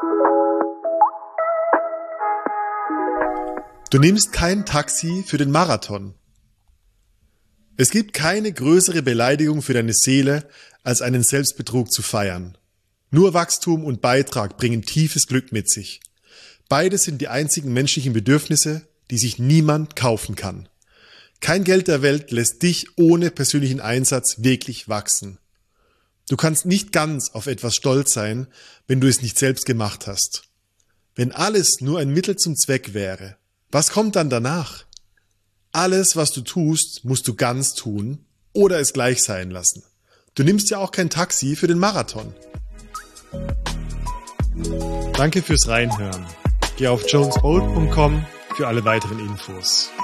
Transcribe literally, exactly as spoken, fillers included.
Du nimmst kein Taxi für den Marathon. Es gibt keine größere Beleidigung für deine Seele, als einen Selbstbetrug zu feiern. Nur Wachstum und Beitrag bringen tiefes Glück mit sich. Beides sind die einzigen menschlichen Bedürfnisse, die sich niemand kaufen kann. Kein Geld der Welt lässt dich ohne persönlichen Einsatz wirklich wachsen. Du kannst nicht ganz auf etwas stolz sein, wenn du es nicht selbst gemacht hast. Wenn alles nur ein Mittel zum Zweck wäre, was kommt dann danach? Alles, was du tust, musst du ganz tun oder es gleich sein lassen. Du nimmst ja auch kein Taxi für den Marathon. Danke fürs Reinhören. Geh auf jones bolt punkt com für alle weiteren Infos.